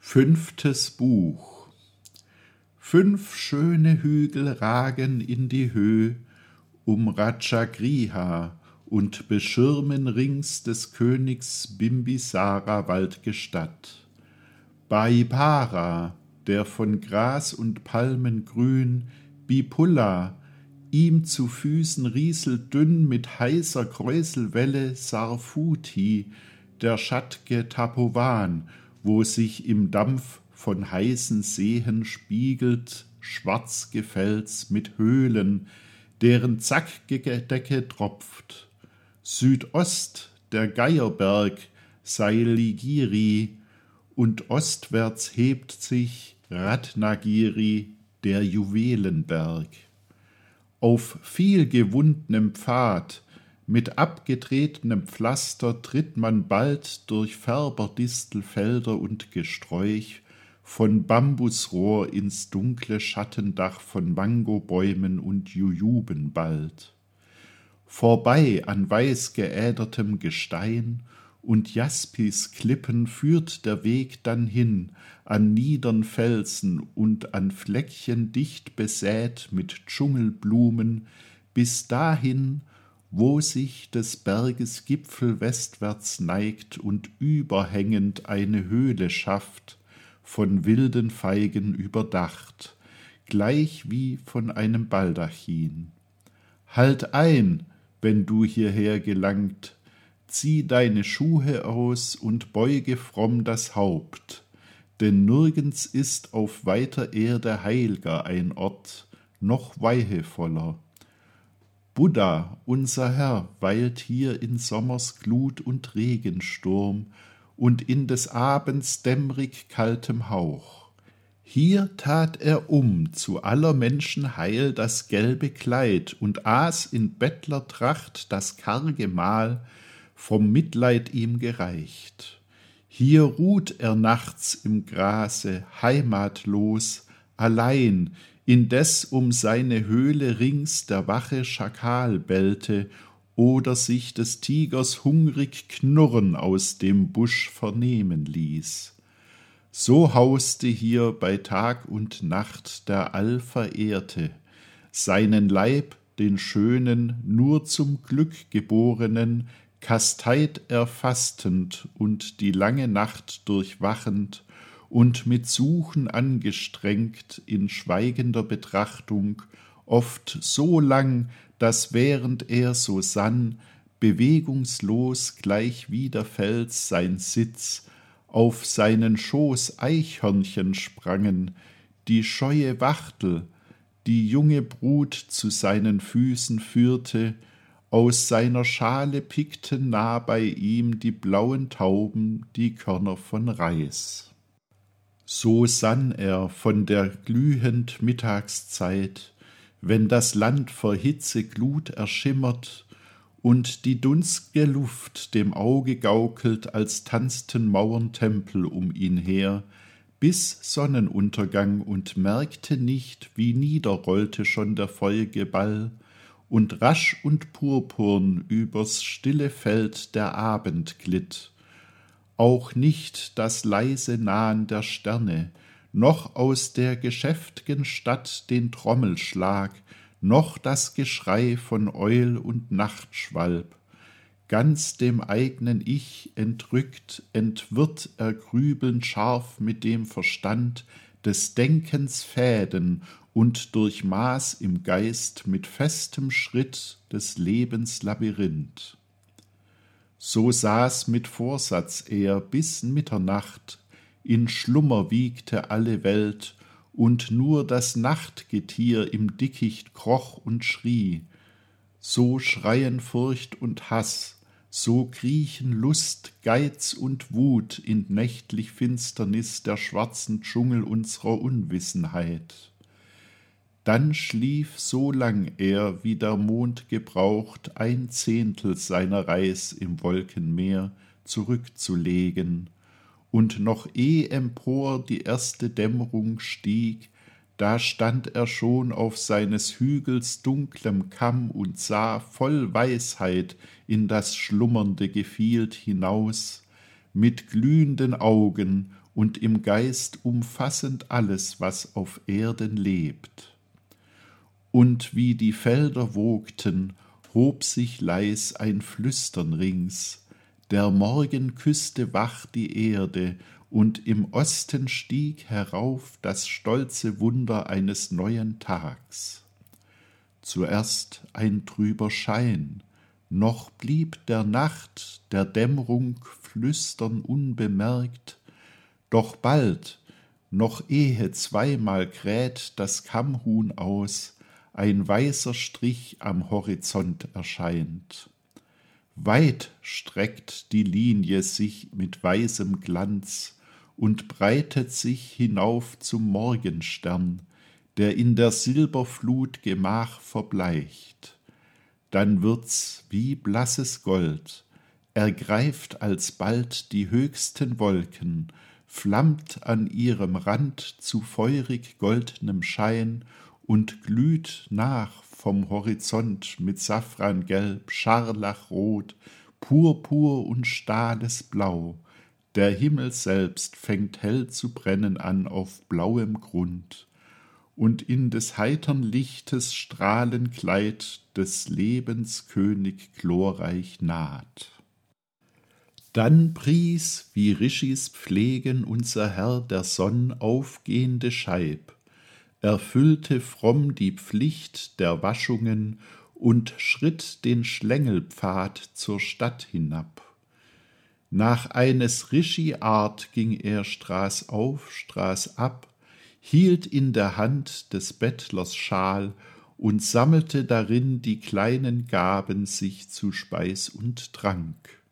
Fünftes Buch. 5 schöne Hügel ragen in die Höh um Ratchagriha und beschirmen rings des Königs Bimbisara Waldgestatt. Baibara, der von Gras und Palmen grün, Bipulla, ihm zu Füßen rieselt dünn mit heißer Kräuselwelle Sarfuti, der schatt'ge Tapovan, wo sich im Dampf von heißen Seen spiegelt schwarz Gefels mit Höhlen, deren zackige Decke tropft. Südost der Geierberg Sailigiri und ostwärts hebt sich Ratnagiri, der Juwelenberg. Auf vielgewundnem Pfad mit abgetretenem Pflaster tritt man bald durch Färberdistelfelder und Gesträuch, von Bambusrohr ins dunkle Schattendach von Mangobäumen und Jujuben bald. Vorbei an weiß geädertem Gestein und Jaspisklippen führt der Weg dann hin an niedern Felsen und an Fleckchen dicht besät mit Dschungelblumen, bis dahin, wo sich des Berges Gipfel westwärts neigt und überhängend eine Höhle schafft, von wilden Feigen überdacht, gleich wie von einem Baldachin. Halt ein, wenn du hierher gelangt, zieh deine Schuhe aus und beuge fromm das Haupt, denn nirgends ist auf weiter Erde heilger ein Ort, noch weihevoller. Buddha, unser Herr, weilt hier in Sommers Glut und Regensturm und in des Abends dämmrig kaltem Hauch. Hier tat er zu aller Menschen Heil das gelbe Kleid und aß in Bettlertracht das karge Mahl, vom Mitleid ihm gereicht. Hier ruht er nachts im Grase, heimatlos, allein, indes um seine Höhle rings der wache Schakal bellte oder sich des Tigers hungrig Knurren aus dem Busch vernehmen ließ. So hauste hier bei Tag und Nacht der Allverehrte, seinen Leib, den schönen, nur zum Glück geborenen, kasteit er fastend und die lange Nacht durchwachend und mit Suchen angestrengt in schweigender Betrachtung, oft so lang, dass während er so sann, bewegungslos gleich wie der Fels sein Sitz, auf seinen Schoß Eichhörnchen sprangen, die scheue Wachtel, die junge Brut zu seinen Füßen führte, aus seiner Schale pickten nah bei ihm die blauen Tauben die Körner von Reis. So sann er von der glühend Mittagszeit, wenn das Land vor Hitzeglut erschimmert und die dunst'ge Luft dem Auge gaukelt, als tanzten Mauerntempel um ihn her, bis Sonnenuntergang und merkte nicht, wie niederrollte schon der feurige Ball, und rasch und purpurn übers stille Feld der Abend glitt, auch nicht das leise Nahen der Sterne, noch aus der geschäft'gen Stadt den Trommelschlag, noch das Geschrei von Eul und Nachtschwalb. Ganz dem eignen Ich entrückt, entwirrt er grübelnd scharf mit dem Verstand des Denkens Fäden und durchmaß im Geist mit festem Schritt des Lebens Labyrinth. So saß mit Vorsatz er bis Mitternacht, in Schlummer wiegte alle Welt, und nur das Nachtgetier im Dickicht kroch und schrie. So schreien Furcht und Hass, so kriechen Lust, Geiz und Wut in nächtlich Finsternis der schwarzen Dschungel unserer Unwissenheit. Dann schlief so lang er, wie der Mond gebraucht, 1/10 seiner Reis im Wolkenmeer zurückzulegen, und noch empor die erste Dämmerung stieg, da stand er schon auf seines Hügels dunklem Kamm und sah voll Weisheit in das schlummernde Gefild hinaus, mit glühenden Augen und im Geist umfassend alles, was auf Erden lebt. Und wie die Felder wogten, hob sich leis ein Flüstern rings, der Morgen küsste wach die Erde, und im Osten stieg herauf das stolze Wunder eines neuen Tags. Zuerst ein trüber Schein, noch blieb der Nacht, der Dämmerung Flüstern unbemerkt, doch bald, noch ehe zweimal kräht das Kammhuhn aus, ein weißer Strich am Horizont erscheint. Weit streckt die Linie sich mit weißem Glanz und breitet sich hinauf zum Morgenstern, der in der Silberflut Gemach verbleicht. Dann wird's wie blasses Gold, ergreift alsbald die höchsten Wolken, flammt an ihrem Rand zu feurig goldnem Schein und glüht nach vom Horizont mit Safrangelb, Scharlachrot, Purpur und Stahlesblau. Der Himmel selbst fängt hell zu brennen an auf blauem Grund, und in des heitern Lichtes Strahlenkleid des Lebens König glorreich naht. Dann pries, wie Rishis pflegen, unser Herr der Sonn aufgehende Scheib, erfüllte fromm die Pflicht der Waschungen und schritt den Schlängelpfad zur Stadt hinab. Nach eines Rishi-Art ging er Straß auf, Straß ab, hielt in der Hand des Bettlers Schal und sammelte darin die kleinen Gaben sich zu Speis und Trank.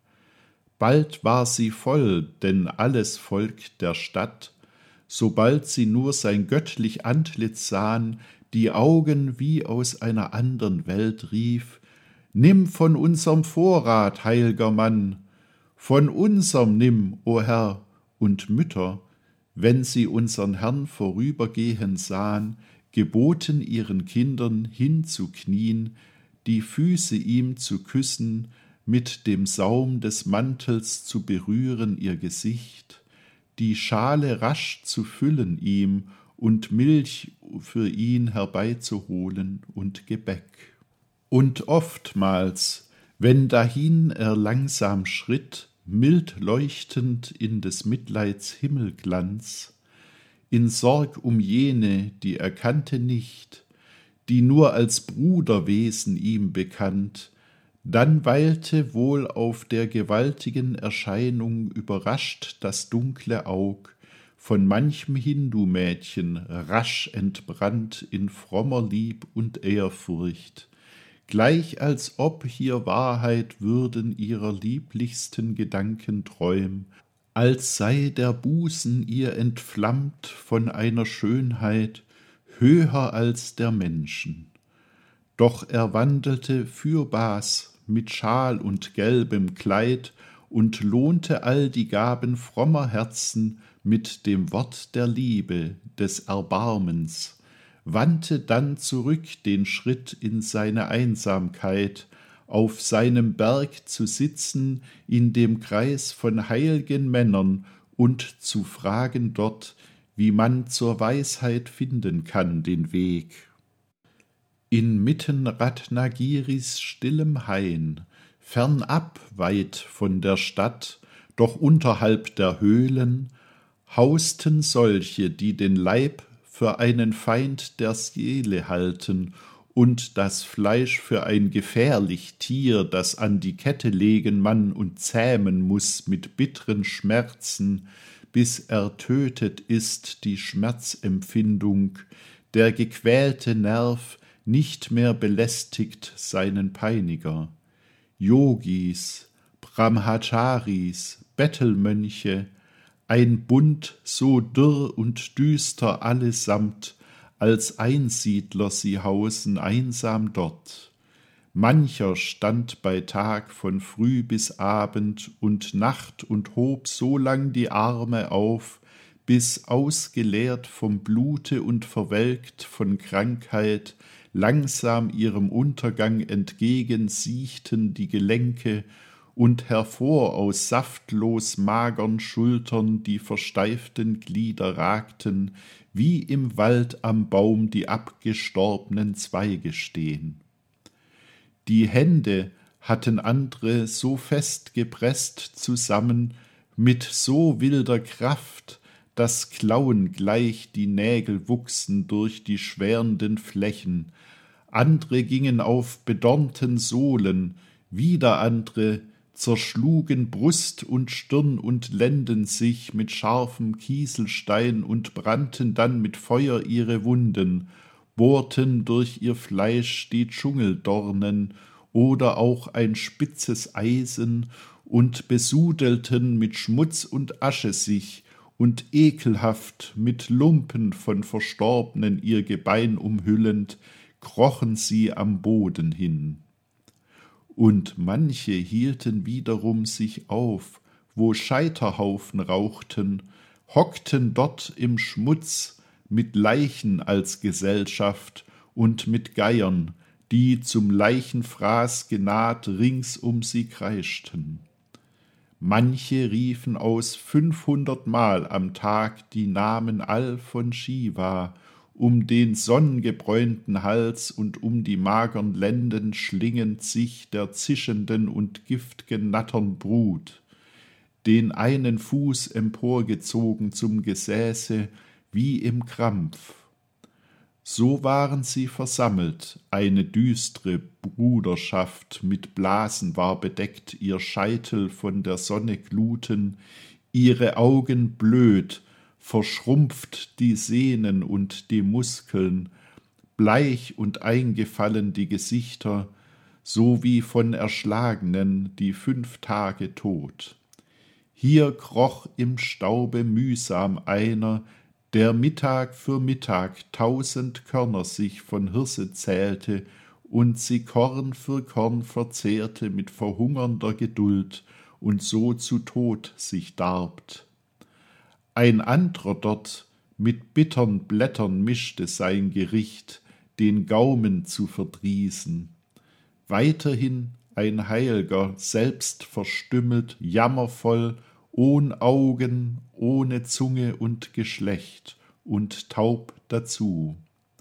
Bald war sie voll, denn alles Volk der Stadt, sobald sie nur sein göttlich Antlitz sahen, die Augen wie aus einer andern Welt rief: »Nimm von unserm Vorrat, heil'ger Mann, von unserm nimm, o Herr!« Und Mütter, wenn sie unsern Herrn vorübergehen sahen, geboten ihren Kindern hinzuknien, die Füße ihm zu küssen, mit dem Saum des Mantels zu berühren ihr Gesicht, die Schale rasch zu füllen ihm und Milch für ihn herbeizuholen und Gebäck. Und oftmals, wenn dahin er langsam schritt, mild leuchtend in des Mitleids Himmelglanz, in Sorg um jene, die er kannte nicht, die nur als Bruderwesen ihm bekannt, dann weilte wohl auf der gewaltigen Erscheinung überrascht das dunkle Aug von manchem Hindu-Mädchen rasch entbrannt in frommer Lieb und Ehrfurcht, gleich als ob hier Wahrheit würden ihrer lieblichsten Gedanken träum, als sei der Busen ihr entflammt von einer Schönheit höher als der Menschen. Doch er wandelte fürbaß mit Schal und gelbem Kleid und lohnte all die Gaben frommer Herzen mit dem Wort der Liebe, des Erbarmens, wandte dann zurück den Schritt in seine Einsamkeit, auf seinem Berg zu sitzen in dem Kreis von heil'gen Männern und zu fragen dort, wie man zur Weisheit finden kann den Weg. Inmitten Ratnagiris stillem Hain, fernab weit von der Stadt, doch unterhalb der Höhlen, hausten solche, die den Leib für einen Feind der Seele halten und das Fleisch für ein gefährlich Tier, das an die Kette legen man und zähmen muß mit bitteren Schmerzen, bis ertötet ist die Schmerzempfindung, der gequälte Nerv nicht mehr belästigt seinen Peiniger. Yogis, Brahmacharis, Bettelmönche, ein Bund so dürr und düster allesamt, als Einsiedler sie hausen einsam dort. Mancher stand bei Tag von früh bis Abend und Nacht und hob so lang die Arme auf, bis ausgeleert vom Blute und verwelkt von Krankheit langsam ihrem Untergang entgegen siechten die Gelenke und hervor aus saftlos magern Schultern die versteiften Glieder ragten, wie im Wald am Baum die abgestorbnen Zweige stehen. Die Hände hatten andre so fest gepresst zusammen, mit so wilder Kraft, dass Klauen gleich die Nägel wuchsen durch die schwernden Flächen, andre gingen auf bedornten Sohlen, wieder andre zerschlugen Brust und Stirn und Lenden sich mit scharfem Kieselstein und brannten dann mit Feuer ihre Wunden, bohrten durch ihr Fleisch die Dschungeldornen oder auch ein spitzes Eisen und besudelten mit Schmutz und Asche sich und ekelhaft mit Lumpen von Verstorbenen ihr Gebein umhüllend, krochen sie am Boden hin. Und manche hielten wiederum sich auf, wo Scheiterhaufen rauchten, hockten dort im Schmutz mit Leichen als Gesellschaft und mit Geiern, die zum Leichenfraß genaht rings um sie kreischten. Manche riefen aus 500 Mal am Tag die Namen all von Shiva, um den sonnengebräunten Hals und um die magern Lenden schlingend sich der zischenden und gift'gen Nattern Brut, den einen Fuß emporgezogen zum Gesäße wie im Krampf. So waren sie versammelt, eine düstre Bruderschaft, mit Blasen war bedeckt ihr Scheitel von der Sonne Gluten, ihre Augen blöd, verschrumpft die Sehnen und die Muskeln, bleich und eingefallen die Gesichter, so wie von Erschlagenen, die 5 Tage tot. Hier kroch im Staube mühsam einer, der Mittag für Mittag 1000 Körner sich von Hirse zählte und sie Korn für Korn verzehrte mit verhungernder Geduld und so zu Tod sich darbt. Ein andrer dort mit bittern Blättern mischte sein Gericht, den Gaumen zu verdrießen. Weiterhin ein Heilger, selbst verstümmelt, jammervoll, ohn Augen, ohne Zunge und Geschlecht und taub dazu.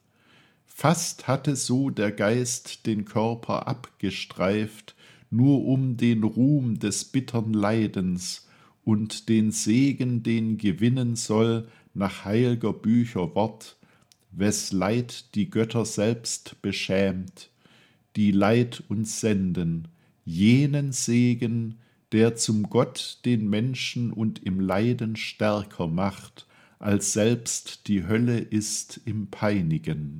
Fast hatte so der Geist den Körper abgestreift, nur um den Ruhm des bittern Leidens und den Segen, den gewinnen soll nach heilger Bücher Wort, wes Leid die Götter selbst beschämt, die Leid uns senden, jenen Segen, der zum Gott den Menschen und im Leiden stärker macht, als selbst die Hölle ist im Peinigen.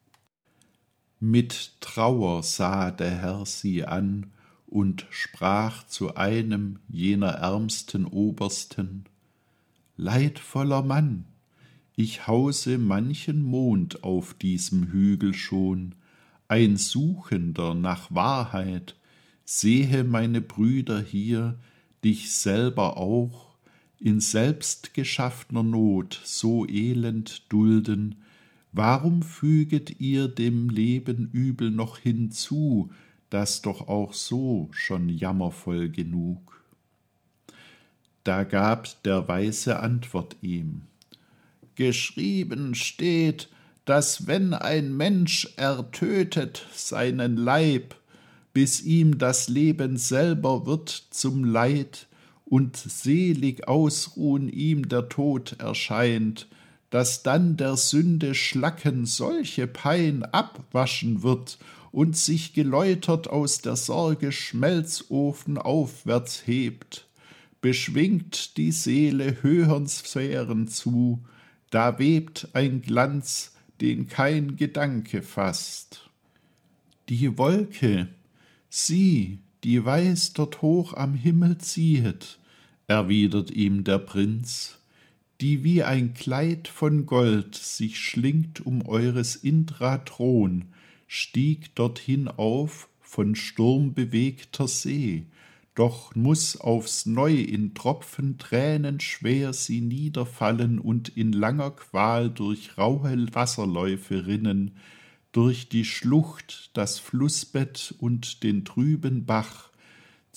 Mit Trauer sah der Herr sie an und sprach zu einem jener ärmsten Obersten: Leidvoller Mann, ich hause manchen Mond auf diesem Hügel schon, ein Suchender nach Wahrheit, sehe meine Brüder hier, dich selber auch, in selbstgeschaffner Not so elend dulden, warum füget ihr dem Leben Übel noch hinzu, das doch auch so schon jammervoll genug? Da gab der Weise Antwort ihm: Geschrieben steht, dass wenn ein Mensch ertötet seinen Leib, bis ihm das Leben selber wird zum Leid und selig ausruhen ihm der Tod erscheint, dass dann der Sünde Schlacken solche Pein abwaschen wird und sich geläutert aus der Sorge Schmelzofen aufwärts hebt, beschwingt die Seele höhern Sphären zu, da webt ein Glanz, den kein Gedanke fasst. Die Wolke, sieh, die weiß dort hoch am Himmel ziehet, erwidert ihm der Prinz, die wie ein Kleid von Gold sich schlingt um eures Indra Thron, stieg dorthin auf von Sturm bewegter See, doch muß aufs Neu in Tropfen Tränen schwer sie niederfallen und in langer Qual durch raue Wasserläufe rinnen, durch die Schlucht, das Flussbett und den trüben Bach,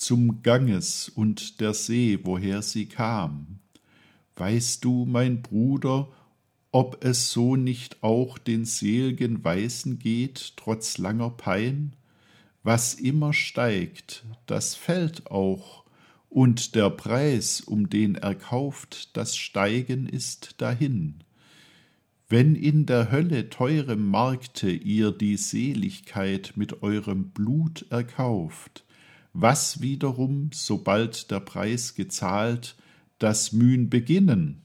zum Ganges und der See, woher sie kam. Weißt du, mein Bruder, ob es so nicht auch den sel'gen Weisen geht, trotz langer Pein? Was immer steigt, das fällt auch, und der Preis, um den er kauft, das Steigen ist dahin. Wenn in der Hölle teurem Markte ihr die Seligkeit mit eurem Blut erkauft, was wiederum, sobald der Preis gezahlt, das Mühn beginnen?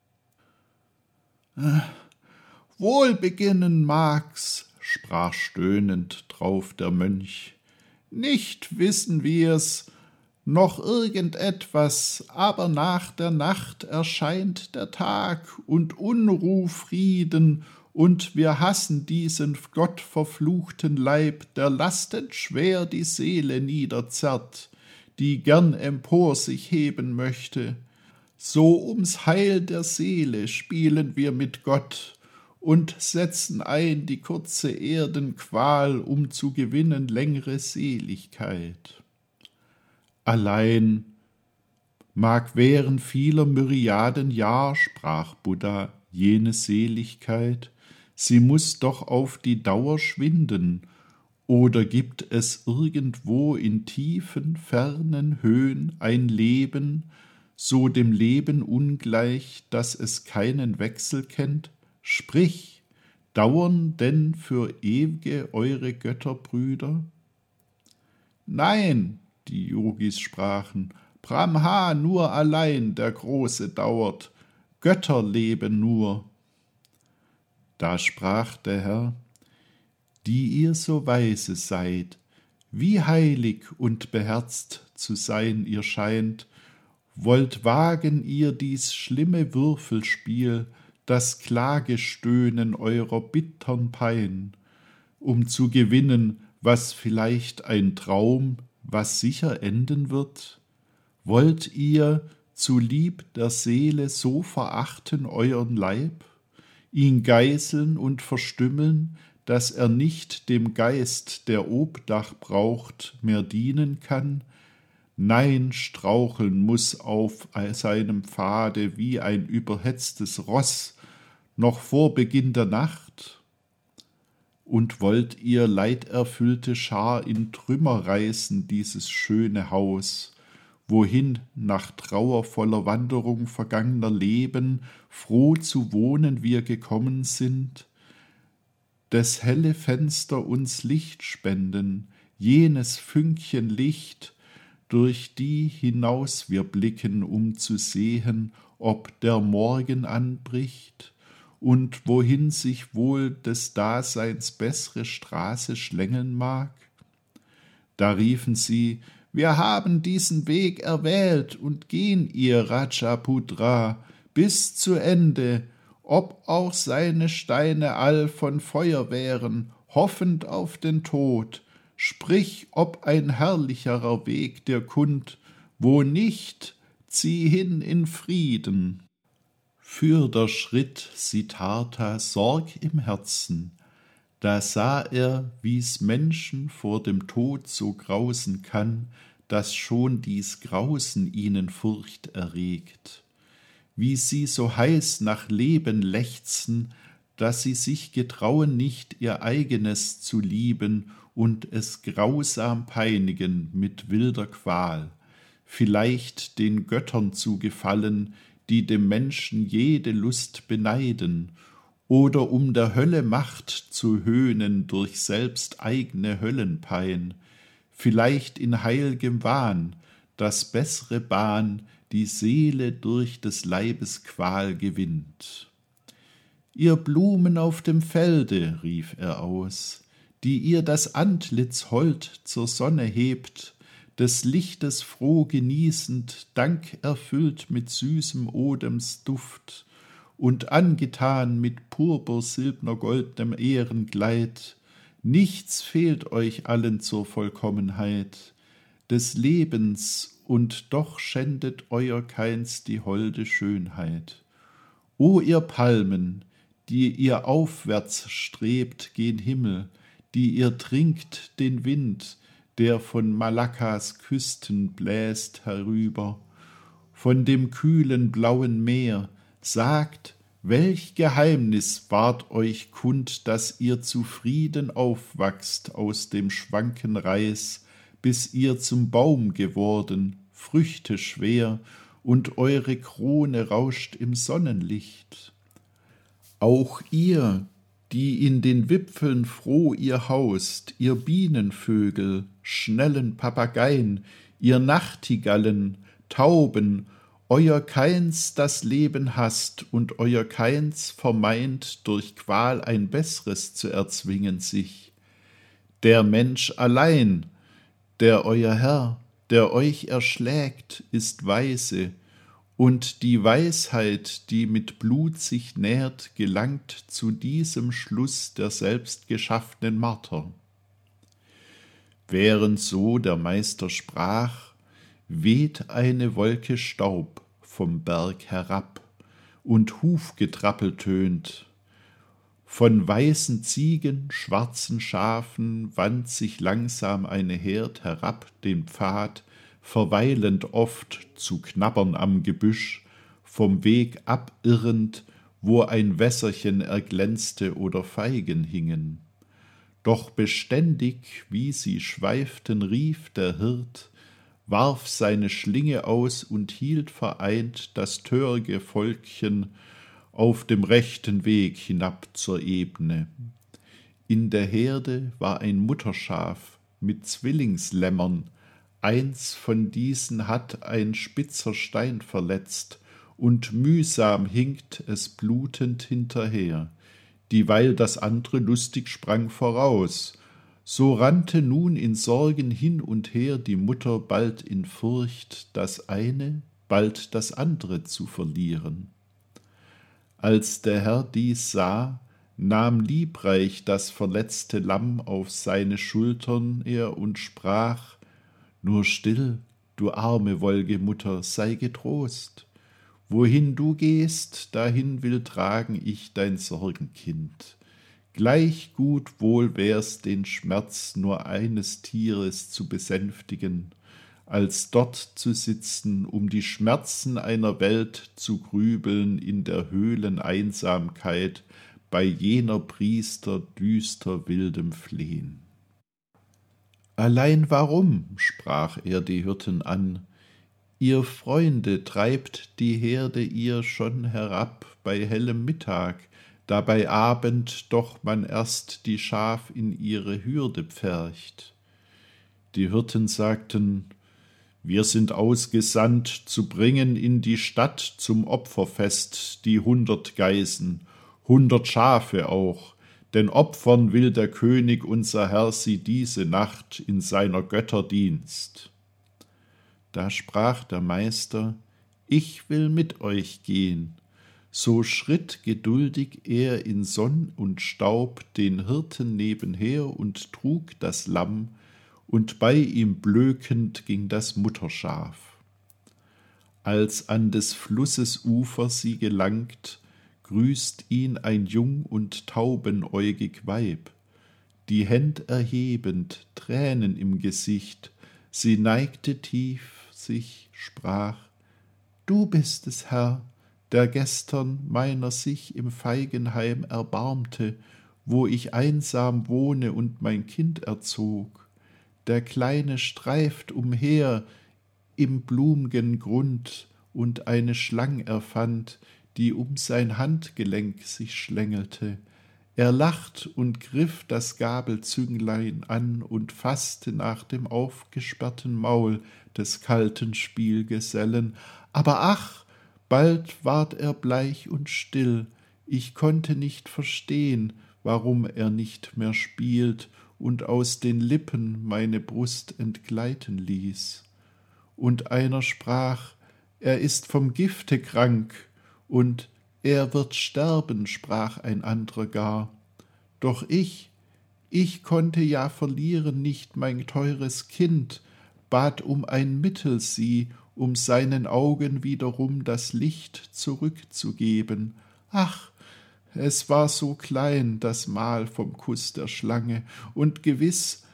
Wohl beginnen mag's, sprach stöhnend drauf der Mönch. Nicht wissen wir's, noch irgendetwas, aber nach der Nacht erscheint der Tag und Unruh, Frieden, und wir hassen diesen gottverfluchten Leib, der lastend schwer die Seele niederzerrt, die gern empor sich heben möchte. So ums Heil der Seele spielen wir mit Gott und setzen ein die kurze Erdenqual, um zu gewinnen längere Seligkeit. Allein mag während vieler Myriaden Jahr, sprach Buddha, jene Seligkeit, sie muß doch auf die Dauer schwinden, oder gibt es irgendwo in tiefen, fernen Höhen ein Leben, so dem Leben ungleich, dass es keinen Wechsel kennt? Sprich, dauern denn für ew'ge eure Götterbrüder? Nein, die Yogis sprachen, Brahma nur allein der Große dauert, Götter leben nur. Da sprach der Herr, die ihr so weise seid, wie heilig und beherzt zu sein ihr scheint, wollt wagen ihr dies schlimme Würfelspiel, das Klagestöhnen eurer bittern Pein, um zu gewinnen, was vielleicht ein Traum, was sicher enden wird? Wollt ihr zu lieb der Seele so verachten euren Leib, ihn geißeln und verstümmeln, dass er nicht dem Geist, der Obdach braucht, mehr dienen kann? Nein, straucheln muß auf seinem Pfade wie ein überhetztes Ross, noch vor Beginn der Nacht? Und wollt ihr leiderfüllte Schar in Trümmer reißen, dieses schöne Haus, wohin nach trauervoller Wanderung vergangener Leben froh zu wohnen wir gekommen sind? Des helle Fenster uns Licht spenden, jenes Fünkchen Licht, durch die hinaus wir blicken, um zu sehen, ob der Morgen anbricht und wohin sich wohl des Daseins bessere Straße schlängeln mag? Da riefen sie, wir haben diesen Weg erwählt und gehen ihr, Rajaputra, bis zu Ende, ob auch seine Steine all von Feuer wären, hoffend auf den Tod. Sprich, ob ein herrlicherer Weg dir kund, wo nicht, zieh hin in Frieden. Fürder Schritt Siddhartha Sorg im Herzen, da sah er, wie's Menschen vor dem Tod so grausen kann, dass schon dies Grausen ihnen Furcht erregt, wie sie so heiß nach Leben lechzen, dass sie sich getrauen nicht ihr eigenes zu lieben und es grausam peinigen mit wilder Qual, vielleicht den Göttern zu gefallen, die dem Menschen jede Lust beneiden, oder um der Hölle Macht zu höhnen durch selbst eigne Höllenpein, vielleicht in heilgem Wahn, dass bessere Bahn die Seele durch des Leibes Qual gewinnt. Ihr Blumen auf dem Felde, rief er aus, die ihr das Antlitz hold zur Sonne hebt, des Lichtes froh genießend, dankerfüllt mit süßem Odems Duft und angetan mit purpursilbner goldnem Ehrenkleid, nichts fehlt euch allen zur Vollkommenheit des Lebens, und doch schändet euer keins die holde Schönheit. O ihr Palmen, die ihr aufwärts strebt gen Himmel, die ihr trinkt den Wind, der von Malakkas Küsten bläst herüber, von dem kühlen blauen Meer, sagt, welch Geheimnis ward euch kund, dass ihr zufrieden aufwachst aus dem schwanken Reis, bis ihr zum Baum geworden, Früchte schwer, und eure Krone rauscht im Sonnenlicht. Auch ihr, die in den Wipfeln froh ihr haust, ihr Bienenvögel, schnellen Papageien, ihr Nachtigallen, Tauben, euer keins das Leben hasst und euer keins vermeint, durch Qual ein besseres zu erzwingen sich. Der Mensch allein, der euer Herr, der euch erschlägt, ist weise, und die Weisheit, die mit Blut sich nährt, gelangt zu diesem Schluss der selbstgeschaffenen Marter. Während so der Meister sprach, weht eine Wolke Staub vom Berg herab, und Hufgetrappel tönt. Von weißen Ziegen, schwarzen Schafen wandt sich langsam eine Herd herab den Pfad, verweilend oft zu knabbern am Gebüsch, vom Weg abirrend, wo ein Wässerchen erglänzte oder Feigen hingen. Doch beständig, wie sie schweiften, rief der Hirt, warf seine Schlinge aus und hielt vereint das törge Volkchen auf dem rechten Weg hinab zur Ebne. In der Herde war ein Mutterschaf mit Zwillingslämmern, eins von diesen hat ein spitzer Stein verletzt, und mühsam hinkt es blutend hinterher, dieweil das andre lustig sprang voraus. So rannte nun in Sorgen hin und her die Mutter bald in Furcht, das eine, bald das andre zu verlieren. Als der Herr dies sah, nahm liebreich das verletzte Lamm auf seine Schultern er und sprach, »Nur still, du arme Wolgemutter, sei getrost. Wohin du gehst, dahin will tragen ich dein Sorgenkind. Gleich gut wohl wär's, den Schmerz nur eines Tieres zu besänftigen, als dort zu sitzen, um die Schmerzen einer Welt zu grübeln in der Höhlen Einsamkeit, bei jener Priester düster wildem Flehn.« »Allein warum«, sprach er die Hirten an, »ihr Freunde treibt die Herde ihr schon herab bei hellem Mittag, da bei Abend doch man erst die Schaf in ihre Hürde pfercht?« Die Hirten sagten, »Wir sind ausgesandt, zu bringen in die Stadt zum Opferfest die 100 Geißen, 100 Schafe auch, denn opfern will der König unser Herr sie diese Nacht in seiner Götter Dienst.« Da sprach der Meister, »Ich will mit euch gehen.« So schritt geduldig er in Sonn und Staub den Hirten nebenher und trug das Lamm, und bei ihm blökend ging das Mutterschaf. Als an des Flusses Ufer sie gelangt, grüßt ihn ein jung und taubenäugig Weib, die Händ erhebend, Tränen im Gesicht, sie neigte tief sich, sprach, »Du bist es, Herr, der gestern meiner sich im Feigenheim erbarmte, wo ich einsam wohne und mein Kind erzog. Der Kleine streift umher im blum'gen Grund und eine Schlang er fand, die um sein Handgelenk sich schlängelte. Er lacht und griff das Gabelzünglein an und faßte nach dem aufgesperrten Maul des kalten Spielgesellen. Aber ach, bald ward er bleich und still, ich konnte nicht verstehen, warum er nicht mehr spielt und aus den Lippen meine Brust entgleiten ließ. Und einer sprach, er ist vom Gifte krank, und er wird sterben, sprach ein anderer gar. Doch ich konnte ja verlieren nicht mein teures Kind, bat um ein Mittel sie, um seinen Augen wiederum das Licht zurückzugeben. Ach, es war so klein, das Mal vom Kuss der Schlange, und gewiß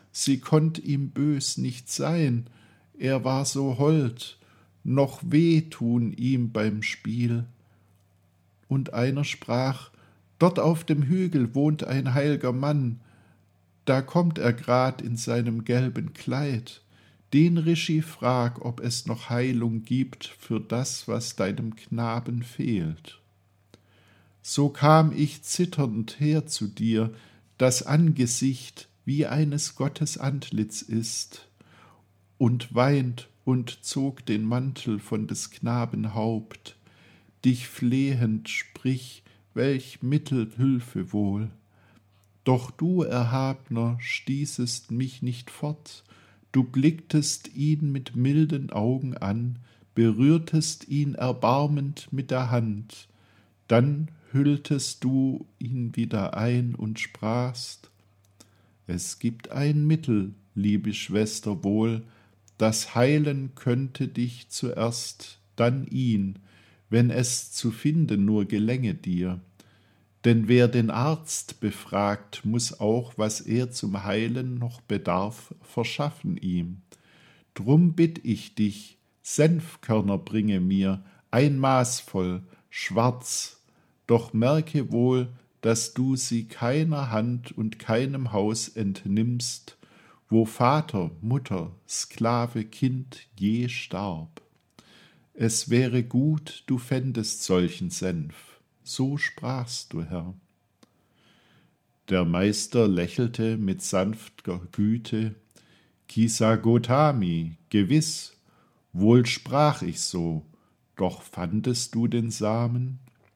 sie konnt ihm bös nicht sein, er war so hold, noch weh tun ihm beim Spiel. Und einer sprach, dort auf dem Hügel wohnt ein heilger Mann, da kommt er grad in seinem gelben Kleid. Den Rischi frag, ob es noch Heilung gibt für das, was deinem Knaben fehlt. So kam ich zitternd her zu dir, das Angesicht wie eines Gottes Antlitz ist, und weint und zog den Mantel von des Knaben Haupt, dich flehend sprich, welch Mittel hülfe wohl. Doch du, Erhabner, stießest mich nicht fort, du blicktest ihn mit milden Augen an, berührtest ihn erbarmend mit der Hand, dann hülltest du ihn wieder ein und sprachst, es gibt ein Mittel, liebe Schwester, wohl, das heilen könnte dich zuerst, dann ihn, wenn es zu finden nur gelänge dir. Denn wer den Arzt befragt, muß auch, was er zum Heilen noch bedarf, verschaffen ihm. Drum bitt ich dich, Senfkörner bringe mir, ein Maß voll, schwarz, doch merke wohl, dass du sie keiner Hand und keinem Haus entnimmst, wo Vater, Mutter, Sklave, Kind je starb. Es wäre gut, du fändest solchen Senf. So sprachst du, Herr. Der Meister lächelte mit sanfter Güte, Kisa Gotami, gewiss, wohl sprach ich so, doch fandest du den Samen?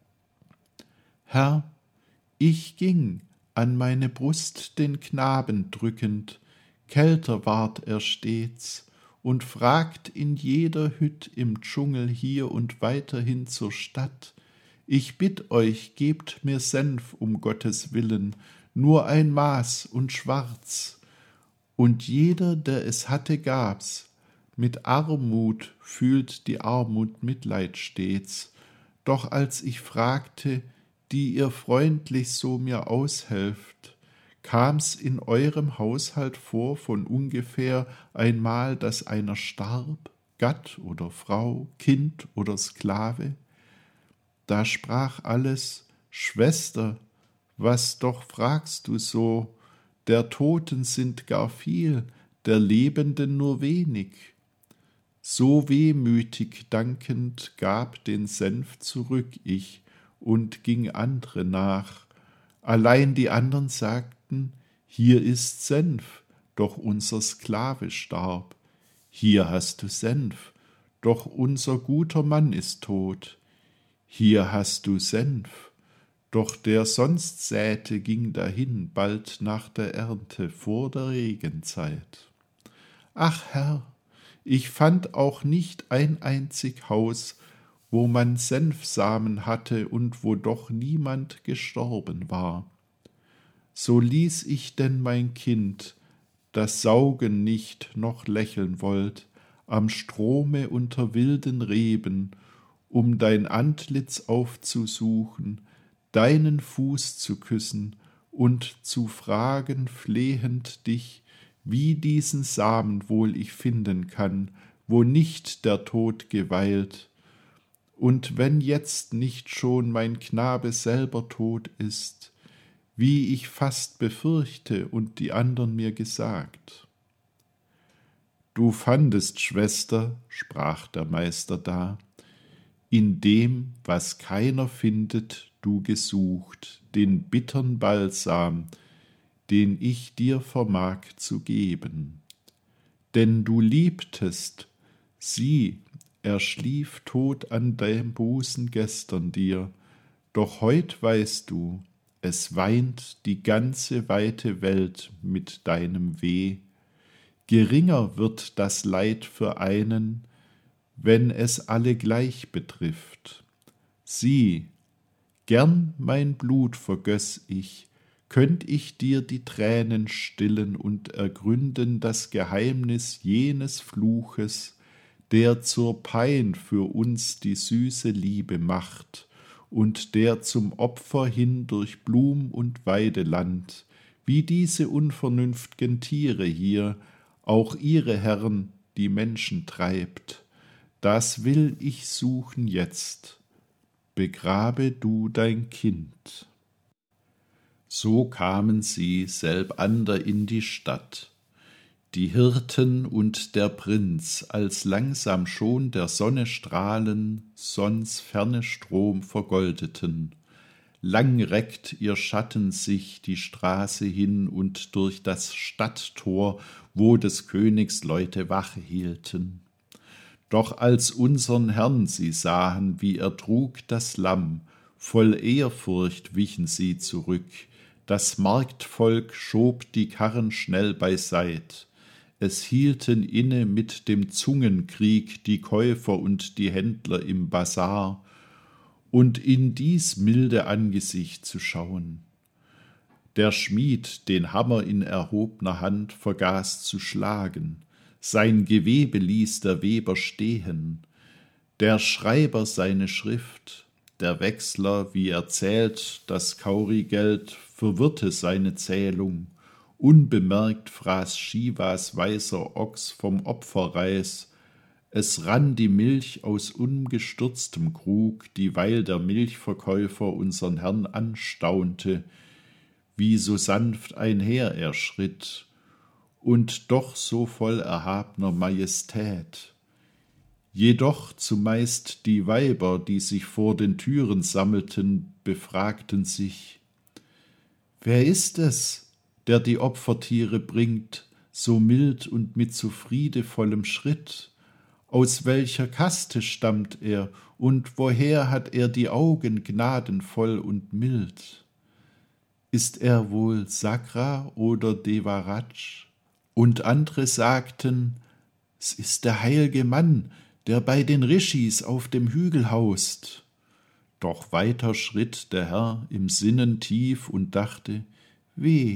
Herr, ich ging, an meine Brust den Knaben drückend, kälter ward er stets, und fragt in jeder Hütt im Dschungel hier und weiterhin zur Stadt, ich bitt euch, gebt mir Senf um Gottes Willen, nur ein Maß und schwarz. Und jeder, der es hatte, gab's. Mit Armut fühlt die Armut Mitleid stets. Doch als ich fragte, die ihr freundlich so mir aushelft, kam's in eurem Haushalt vor von ungefähr einmal, dass einer starb, Gatt oder Frau, Kind oder Sklave? Da sprach alles, Schwester, was doch fragst du so? Der Toten sind gar viel, der Lebenden nur wenig. So wehmütig dankend gab den Senf zurück ich und ging andre nach. Allein die andern sagten, hier ist Senf, doch unser Sklave starb. Hier hast du Senf, doch unser guter Mann ist tot. Hier hast du Senf, doch der sonst säte ging dahin, bald nach der Ernte, vor der Regenzeit. Ach Herr, ich fand auch nicht ein einzig Haus, wo man Senfsamen hatte und wo doch niemand gestorben war. So ließ ich denn mein Kind, das saugen nicht noch lächeln wollt, am Strome unter wilden Reben, um dein Antlitz aufzusuchen, deinen Fuß zu küssen und zu fragen flehend dich, wie diesen Samen wohl ich finden kann, wo nicht der Tod geweilt, und wenn jetzt nicht schon mein Knabe selber tot ist, wie ich fast befürchte und die andern mir gesagt. Du fandest, Schwester, sprach der Meister da, in dem, was keiner findet, du gesucht, den bittern Balsam, den ich dir vermag zu geben. Denn du liebtest, sieh, er schlief tot an deinem Busen gestern dir, doch heut weißt du, es weint die ganze weite Welt mit deinem Weh. Geringer wird das Leid für einen, wenn es alle gleich betrifft. Sieh, gern mein Blut vergöss ich, könnt ich dir die Tränen stillen und ergründen das Geheimnis jenes Fluches, der zur Pein für uns die süße Liebe macht und der zum Opfer hin durch Blum und Weideland wie diese unvernünft'gen Tiere hier, auch ihre Herren, die Menschen treibt. Das will ich suchen jetzt. Begrabe du dein Kind. So kamen sie selbander in die Stadt, die Hirten und der Prinz, als langsam schon der Sonne Strahlen sonst ferne Strom vergoldeten. Lang reckt ihr Schatten sich die Straße hin und durch das Stadttor, wo des Königs Leute Wache hielten. Doch als unsern Herrn sie sahen, wie er trug das Lamm, voll Ehrfurcht wichen sie zurück. Das Marktvolk schob die Karren schnell beiseit. Es hielten inne mit dem Zungenkrieg die Käufer und die Händler im Basar, und in dies milde Angesicht zu schauen. Der Schmied, den Hammer in erhobner Hand, vergaß zu schlagen, sein Gewebe ließ der Weber stehen, der Schreiber seine Schrift, der Wechsler, wie er zählt, das Kaurigeld, verwirrte seine Zählung, unbemerkt fraß Shivas weißer Ochs vom Opferreis, es rann die Milch aus umgestürztem Krug, dieweil der Milchverkäufer unsern Herrn anstaunte, wie so sanft einher er schritt, und doch so voll erhabner Majestät. Jedoch zumeist die Weiber, die sich vor den Türen sammelten, befragten sich: Wer ist es, der die Opfertiere bringt, so mild und mit so friedevollem Schritt? Aus welcher Kaste stammt er, und woher hat er die Augen gnadenvoll und mild? Ist er wohl Sakra oder Devaraj? Und andere sagten, es ist der heilge Mann, der bei den Rishis auf dem Hügel haust. Doch weiter schritt der Herr im Sinnen tief und dachte, weh,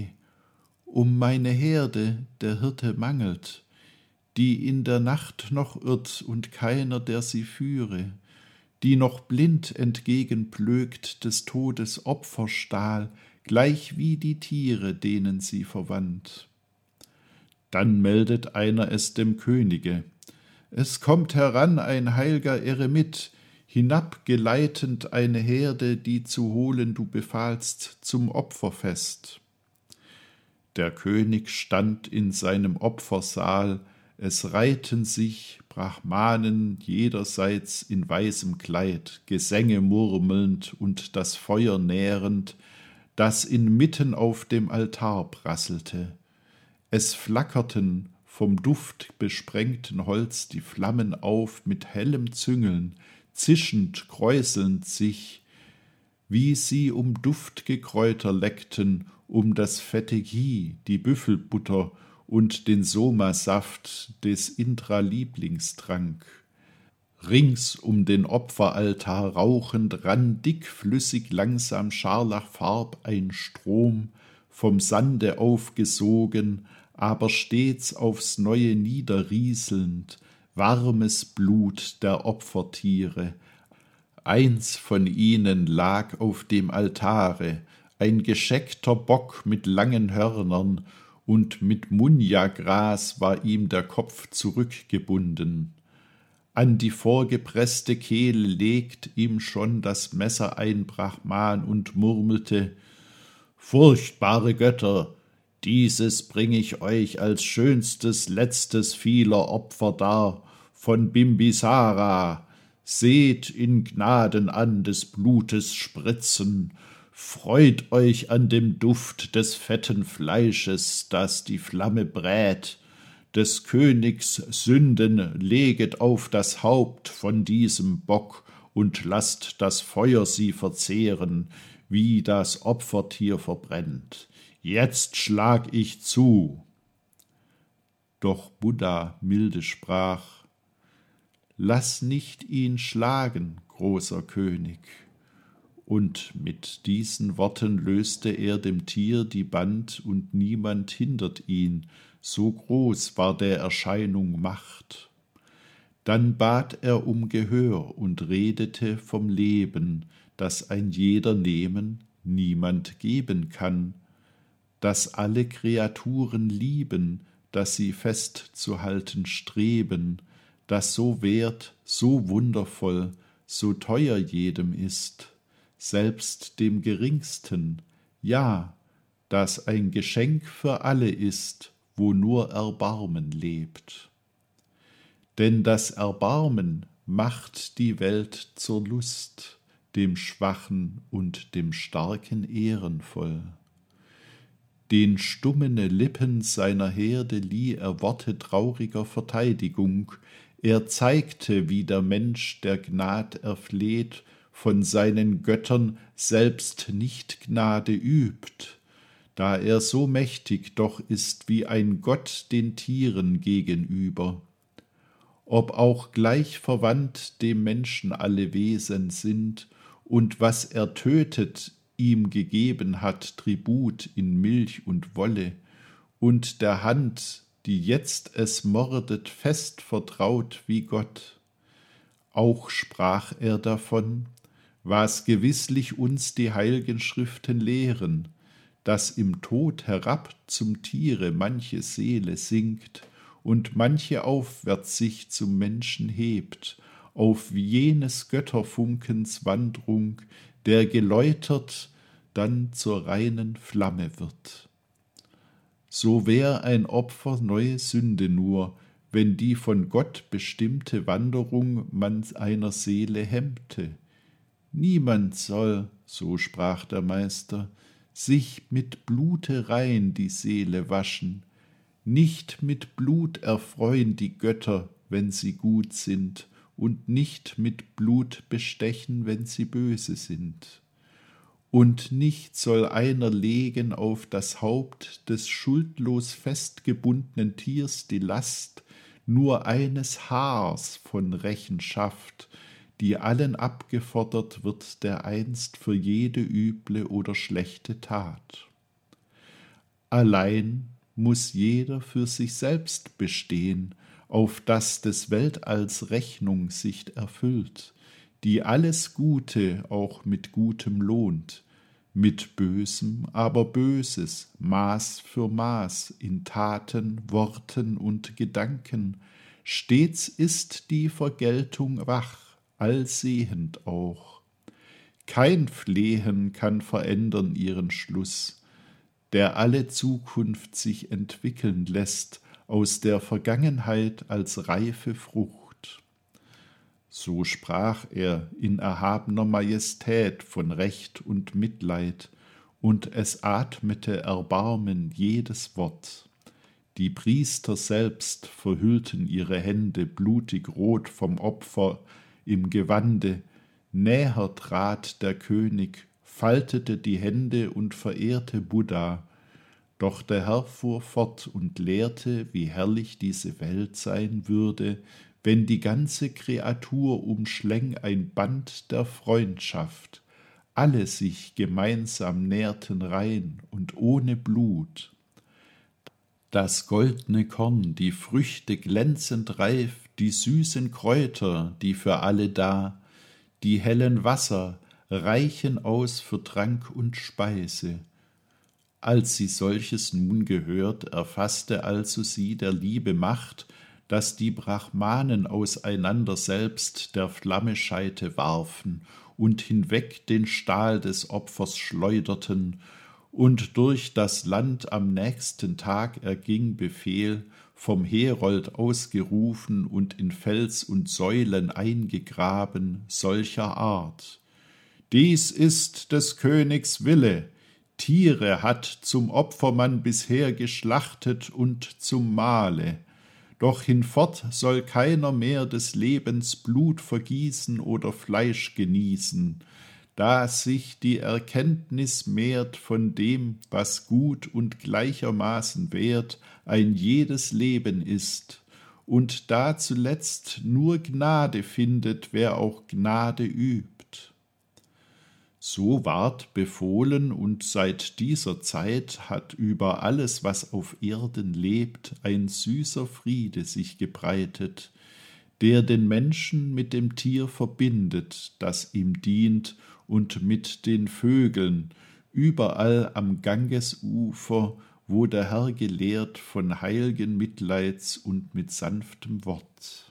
um meine Herde der Hirte mangelt, die in der Nacht noch irrt und keiner, der sie führe, die noch blind entgegenplögt des Todes Opferstahl, gleich wie die Tiere, denen sie verwandt. Dann meldet einer es dem Könige, es kommt heran ein heilger Eremit, hinabgeleitend eine Herde, die zu holen du befahlst zum Opferfest. Der König stand in seinem Opfersaal, es reihten sich Brahmanen jederseits in weißem Kleid, Gesänge murmelnd und das Feuer nährend, das inmitten auf dem Altar prasselte. Es flackerten vom Duft besprengten Holz die Flammen auf mit hellem Züngeln, zischend, kräuselnd sich, wie sie um duft'ge Kräuter leckten, um das fette Ghee, die Büffelbutter und den Somasaft des Indra-Lieblingstrank. Rings um den Opferaltar rauchend rann dickflüssig langsam scharlachfarb ein Strom, vom Sande aufgesogen, aber stets aufs Neue niederrieselnd, warmes Blut der Opfertiere. Eins von ihnen lag auf dem Altare, ein gescheckter Bock mit langen Hörnern, und mit Munjagras war ihm der Kopf zurückgebunden. An die vorgepresste Kehle legt ihm schon das Messer ein Brahman und murmelte, »Furchtbare Götter, dieses bring ich euch als schönstes, letztes vieler Opfer dar, von Bimbisara. Seht in Gnaden an des Blutes Spritzen, freut euch an dem Duft des fetten Fleisches, das die Flamme brät, des Königs Sünden leget auf das Haupt von diesem Bock und lasst das Feuer sie verzehren, wie das Opfertier verbrennt. Jetzt schlag ich zu. Doch Buddha milde sprach, lass nicht ihn schlagen, großer König. Und mit diesen Worten löste er dem Tier die Band, und niemand hindert ihn, so groß war der Erscheinung Macht. Dann bat er um Gehör und redete vom Leben, das ein jeder nehmen, niemand geben kann. dass alle Kreaturen lieben, dass sie festzuhalten streben, das so wert, so wundervoll, so teuer jedem ist, selbst dem Geringsten, ja, das ein Geschenk für alle ist, wo nur Erbarmen lebt. Denn das Erbarmen macht die Welt zur Lust, dem Schwachen und dem Starken ehrenvoll. Den stummene Lippen seiner Herde lieh er Worte trauriger Verteidigung, er zeigte, wie der Mensch der Gnad erfleht, von seinen Göttern selbst nicht Gnade übt, da er so mächtig doch ist wie ein Gott den Tieren gegenüber. Ob auch gleich verwandt dem Menschen alle Wesen sind, und was er tötet, ihm gegeben hat Tribut in Milch und Wolle, und der Hand, die jetzt es mordet, fest vertraut wie Gott. Auch sprach er davon, was gewisslich uns die heilgen Schriften lehren, dass im Tod herab zum Tiere manche Seele sinkt und manche aufwärts sich zum Menschen hebt, auf jenes Götterfunkens Wandrung, der geläutert dann zur reinen Flamme wird. So wär ein Opfer neue Sünde nur, wenn die von Gott bestimmte Wanderung man einer Seele hemmte. Niemand soll, so sprach der Meister, sich mit Blute rein die Seele waschen, nicht mit Blut erfreuen die Götter, wenn sie gut sind, und nicht mit Blut bestechen, wenn sie böse sind. Und nicht soll einer legen auf das Haupt des schuldlos festgebundnen Tiers die Last nur eines Haars von Rechenschaft, die allen abgefordert wird dereinst für jede üble oder schlechte Tat. Allein muß jeder für sich selbst bestehen, auf dass des Weltalls Rechnung sich erfüllt, die alles Gute auch mit Gutem lohnt, mit Bösem aber Böses, Maß für Maß, in Taten, Worten und Gedanken, stets ist die Vergeltung wach, allsehend auch. Kein Flehen kann verändern ihren Schluss, der alle Zukunft sich entwickeln lässt aus der Vergangenheit als reife Frucht. So sprach er in erhabener Majestät von Recht und Mitleid, und es atmete Erbarmen jedes Wort. Die Priester selbst verhüllten ihre Hände blutig rot vom Opfer im Gewande, näher trat der König, faltete die Hände und verehrte Buddha, doch der Herr fuhr fort und lehrte, wie herrlich diese Welt sein würde, wenn die ganze Kreatur umschläng ein Band der Freundschaft, alle sich gemeinsam nährten rein und ohne Blut. Das goldne Korn, die Früchte glänzend reif, die süßen Kräuter, die für alle da, die hellen Wasser reichen aus für Trank und Speise. Als sie solches nun gehört, erfaßte also sie der Liebe Macht, dass die Brahmanen auseinander selbst der Flamme Scheite warfen und hinweg den Stahl des Opfers schleuderten, und durch das Land am nächsten Tag erging Befehl, vom Herold ausgerufen und in Fels und Säulen eingegraben, solcher Art: Dies ist des Königs Wille, Tiere hat zum Opfer man bisher geschlachtet und zum Mahle, doch hinfort soll keiner mehr des Lebens Blut vergießen oder Fleisch genießen, da sich die Erkenntnis mehrt von dem, was gut und gleichermaßen wert ein jedes Leben ist, und da zuletzt nur Gnade findet, wer auch Gnade übt. So ward befohlen, und seit dieser Zeit hat über alles, was auf Erden lebt, ein süßer Friede sich gebreitet, der den Menschen mit dem Tier verbindet, das ihm dient, und mit den Vögeln, überall am Gangesufer, wo der Herr gelehrt von heilgen Mitleids und mit sanftem Wort.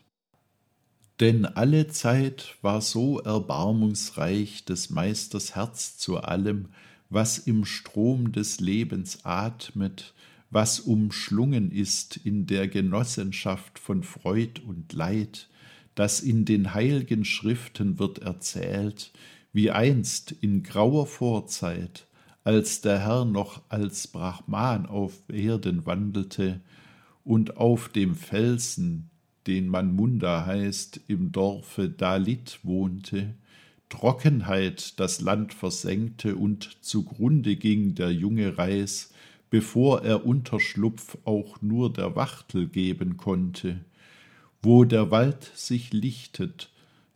Denn alle Zeit war so erbarmungsreich des Meisters Herz zu allem, was im Strom des Lebens atmet, was umschlungen ist in der Genossenschaft von Freud und Leid, das in den heilgen Schriften wird erzählt, wie einst in grauer Vorzeit, als der Herr noch als Brahman auf Erden wandelte und auf dem Felsen, den man Munda heißt, im Dorfe Dalit wohnte, Trockenheit das Land versenkte und zugrunde ging der junge Reis, bevor er Unterschlupf auch nur der Wachtel geben konnte. Wo der Wald sich lichtet,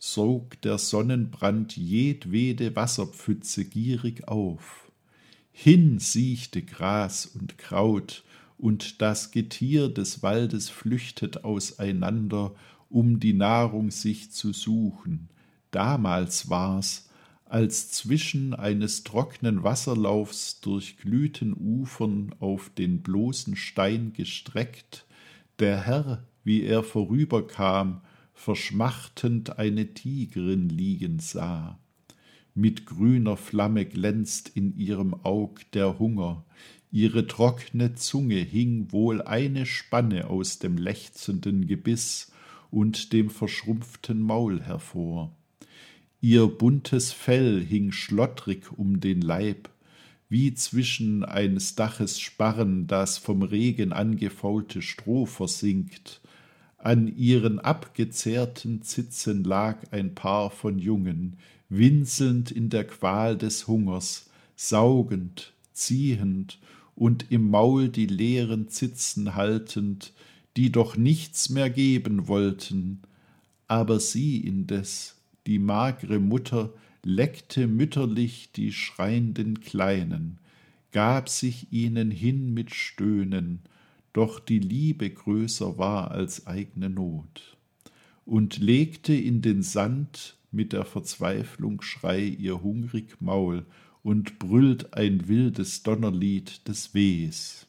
sog der Sonnenbrand jedwede Wasserpfütze gierig auf. Hin siechte Gras und Kraut, und das Getier des Waldes flüchtet auseinander, um die Nahrung sich zu suchen. Damals war's, als zwischen eines trocknen Wasserlaufs durchglühten Ufern auf den bloßen Stein gestreckt, der Herr, wie er vorüberkam, verschmachtend eine Tigrin liegen sah. Mit grüner Flamme glänzt in ihrem Aug der Hunger, ihre trockne Zunge hing wohl eine Spanne aus dem lechzenden Gebiss und dem verschrumpften Maul hervor. Ihr buntes Fell hing schlottrig um den Leib, wie zwischen eines Daches Sparren, das vom Regen angefaulte Stroh versinkt. An ihren abgezehrten Zitzen lag ein Paar von Jungen, winselnd in der Qual des Hungers, saugend, ziehend und im Maul die leeren Zitzen haltend, die doch nichts mehr geben wollten. Aber sie indes, die magre Mutter, leckte mütterlich die schreienden Kleinen, gab sich ihnen hin mit Stöhnen, doch die Liebe größer war als eigne Not, und legte in den Sand mit der Verzweiflung Schrei ihr hungrig Maul und brüllt ein wildes Donnerlied des Wehs.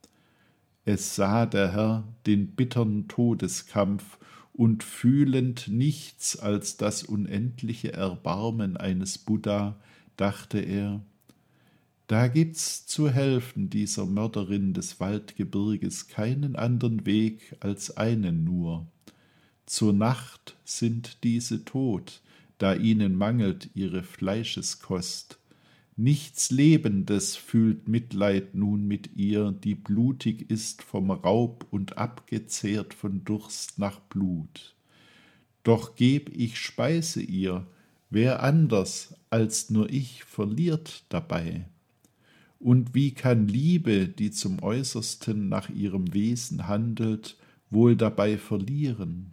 Es sah der Herr den bittern Todeskampf, und fühlend nichts als das unendliche Erbarmen eines Buddha, dachte er, da gibt's zu helfen dieser Mörderin des Waldgebirges keinen andern Weg als einen nur. Zur Nacht sind diese tot, da ihnen mangelt ihre Fleischeskost. Nichts Lebendes fühlt Mitleid nun mit ihr, die blutig ist vom Raub und abgezehrt von Durst nach Blut. Doch geb ich Speise ihr, wer anders als nur ich verliert dabei. Und wie kann Liebe, die zum Äußersten nach ihrem Wesen handelt, wohl dabei verlieren?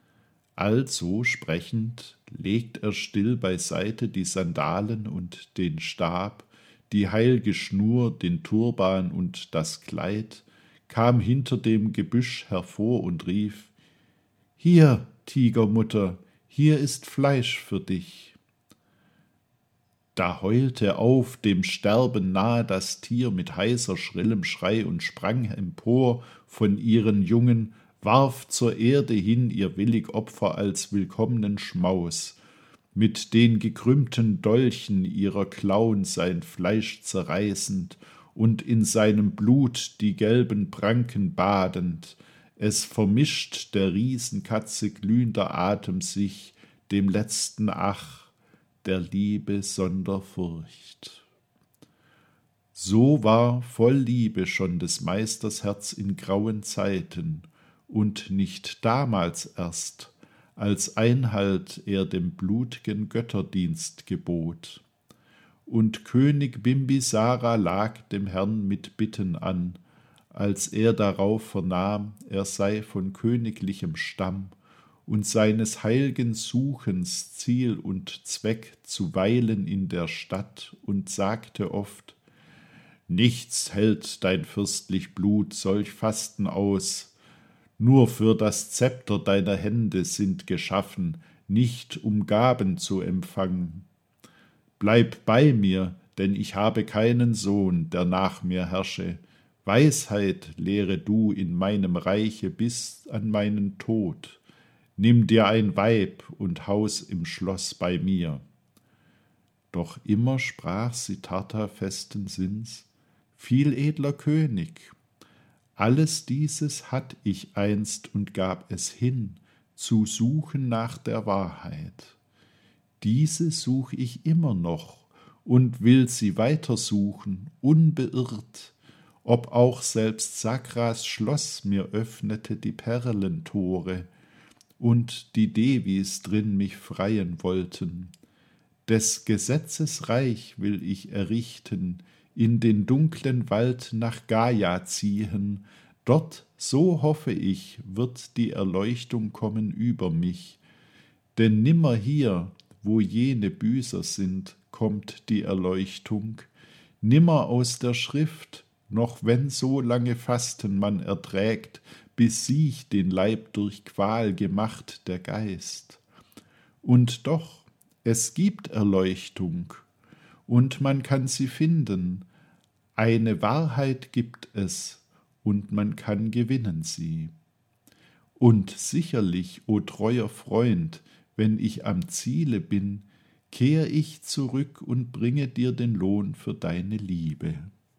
Also sprechend legt er still beiseite die Sandalen und den Stab, die heilge Schnur, den Turban und das Kleid, kam hinter dem Gebüsch hervor und rief, »Hier, Tigermutter, hier ist Fleisch für dich.« Da heulte auf, dem Sterben nahe das Tier mit heißer, schrillem Schrei und sprang empor von ihren Jungen, warf zur Erde hin ihr willig Opfer als willkommnen Schmaus, mit den gekrümmten Dolchen ihrer Klauen sein Fleisch zerreißend und in seinem Blut die gelben Pranken badend, es vermischt der Riesenkatze glühender Atem sich, dem letzten Ach der Liebe sonder Furcht. So war voll Liebe schon des Meisters Herz in grauen Zeiten, und nicht damals erst, als Einhalt er dem blut'gen Götterdienst gebot. Und König Bimbisara lag dem Herrn mit Bitten an, als er darauf vernahm, er sei von königlichem Stamm und seines heilgen Suchens Ziel und Zweck zu weilen in der Stadt, und sagte oft, »Nichts hält dein fürstlich Blut solch Fasten aus, nur für das Zepter deiner Hände sind geschaffen, nicht um Gaben zu empfangen. Bleib bei mir, denn ich habe keinen Sohn, der nach mir herrsche. Weisheit lehre du in meinem Reiche bis an meinen Tod. Nimm dir ein Weib und haus im Schloss bei mir. Doch immer sprach Siddhartha festen Sinns: Viel edler König, alles dieses hatt ich einst und gab es hin, zu suchen nach der Wahrheit. Diese such ich immer noch und will sie weitersuchen, unbeirrt, ob auch selbst Sakras Schloss mir öffnete die Perlentore und die Devis drin mich freien wollten. Des Gesetzes Reich will ich errichten, in den dunklen Wald nach Gaya ziehen, dort, so hoffe ich, wird die Erleuchtung kommen über mich, denn nimmer hier, wo jene Büßer sind, kommt die Erleuchtung, nimmer aus der Schrift, noch wenn so lange Fasten man erträgt, besiegt den Leib durch Qual gemacht der Geist. Und doch, es gibt Erleuchtung, und man kann sie finden, eine Wahrheit gibt es, und man kann gewinnen sie. Und sicherlich, o treuer Freund, wenn ich am Ziele bin, kehr ich zurück und bringe dir den Lohn für deine Liebe.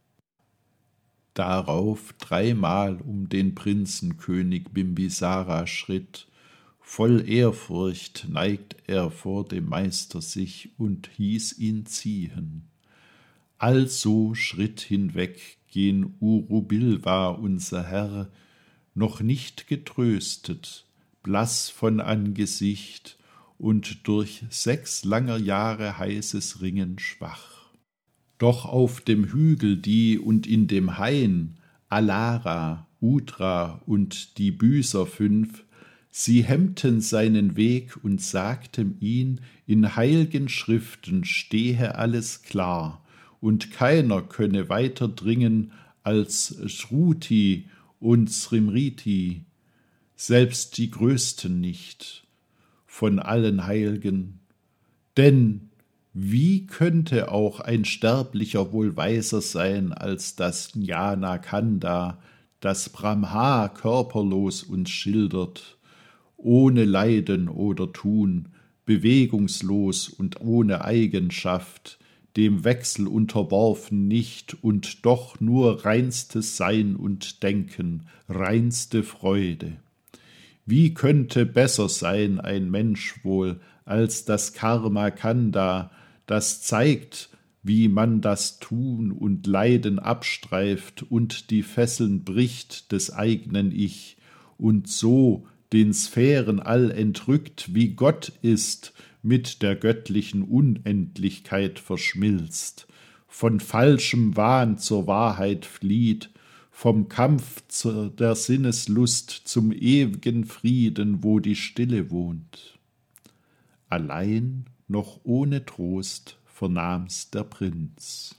Darauf 3-mal um den Prinzenkönig Bimbisara schritt, voll Ehrfurcht neigt er vor dem Meister sich und hieß ihn ziehen. Also schritt hinweg gen Urubilwa unser Herr, noch nicht getröstet, blass von Angesicht und durch 6 langer Jahre heißes Ringen schwach. Doch auf dem Hügel die und in dem Hain Alara, Udra und die Büßer 5, sie hemmten seinen Weg und sagten ihn, in heilgen Schriften stehe alles klar, und keiner könne weiter dringen als Shruti und Smriti, selbst die Größten nicht von allen Heilgen. Denn wie könnte auch ein Sterblicher wohl weiser sein als das Jnana Kanda, das Brahma körperlos uns schildert, ohne Leiden oder Tun, bewegungslos und ohne Eigenschaft, dem Wechsel unterworfen nicht und doch nur reinstes Sein und Denken, reinste Freude. Wie könnte besser sein ein Mensch wohl als das Karma Kanda, das zeigt, wie man das Tun und Leiden abstreift und die Fesseln bricht des eigenen Ich und so den Sphären all entrückt, wie Gott ist, mit der göttlichen Unendlichkeit verschmilzt, von falschem Wahn zur Wahrheit flieht, vom Kampf der Sinneslust zum ewigen Frieden, wo die Stille wohnt. Allein noch ohne Trost vernahm's der Prinz.